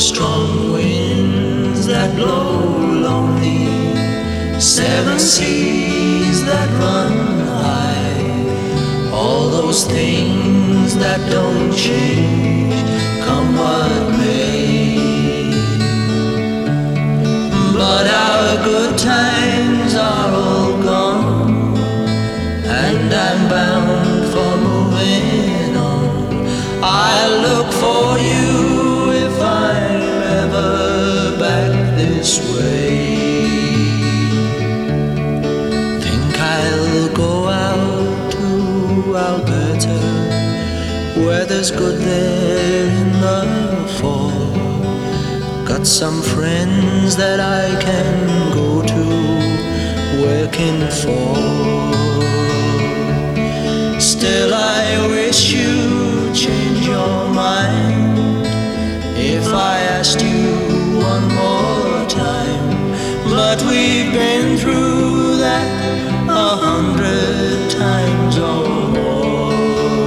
strong winds that blow lonely, seven seas that run high, all those things that don't change, come what may. But our good times are all gone, and I'm bound for moving on. I'll look for you if I'm ever back this way. Think I'll go out to Alberta, weather's good there in the fall. Got some friends that I can go to, working for. Still I wish you'd change your mind if I asked you one more time. But we've been through that 100 times or more.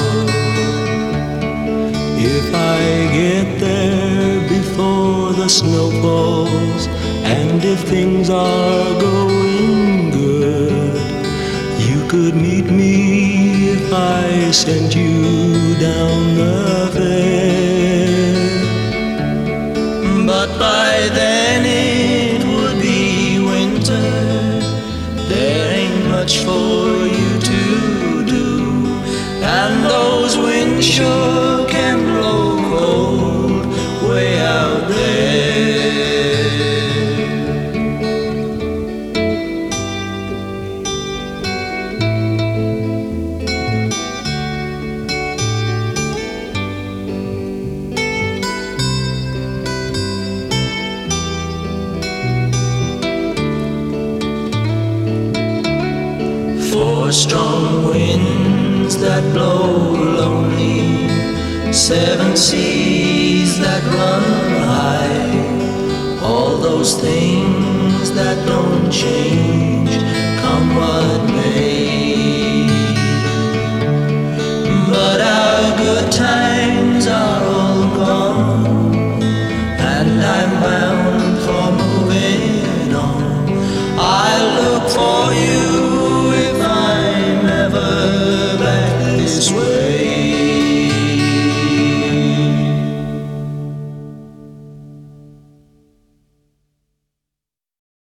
If I get there before the snow falls, and if things are going good, you could meet me if I sent you down the fair. But by then it would be winter, there ain't much for you to do, and those winds sure can blow cold way out there. Four strong winds that blow lonely, seven seas that run high, all those things that don't change, come what may.